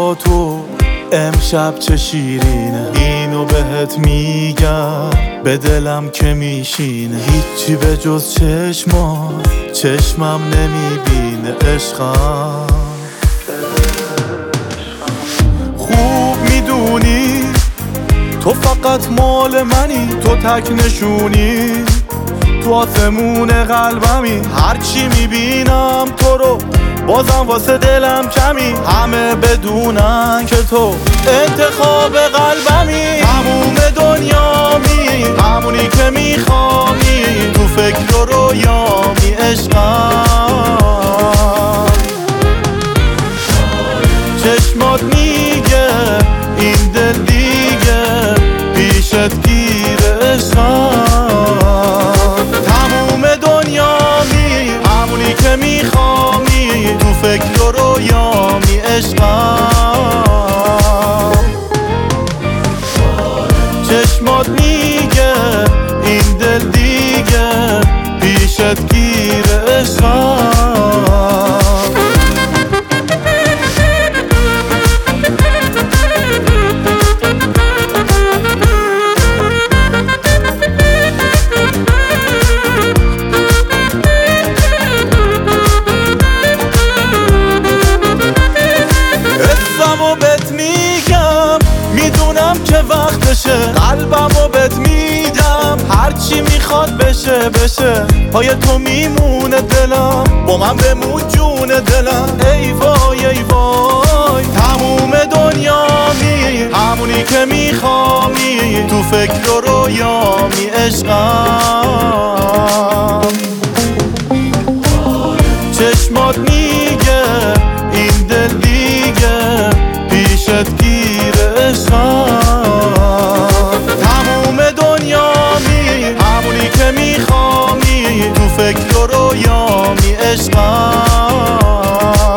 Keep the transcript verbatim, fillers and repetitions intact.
با تو امشب چه شیرینه، اینو بهت میگم به دلم که میشینه. هیچی به جز چشمام چشمم نمیبینه عشقم. خوب میدونی تو فقط مال منی، تو تک نشونی تو آسمون قلبمی. هرچی میبینم تو رو بازم واسه دلم کمی، همه بدونن که تو انتخاب قلبمی. تموم دنیامی همونی که میخوامی، تو فکر و رویامی عشقم. چشمات میگه این دل دیگه پیشت گیره عشقم. تموم دنیامی همونی که میخوامی، تو فکر و رویامی عشقم. چشمات میگه این دل دیگه پیشت گیره عشقم. میدونم که وقتشه، قلبمو بهت میدم هرچی میخواد بشه بشه. پای تو میمونه دلم، با من بمون جون دلم. ای وای ای وای تموم دنیامی همونی که میخوامی، تو فکر و رویامی عشقم. چشمات میگه این دل دیگه پیشت گیره عشقم. تموم دنیامی همونی که میخوامی، تو فکر و رویامی عشقم.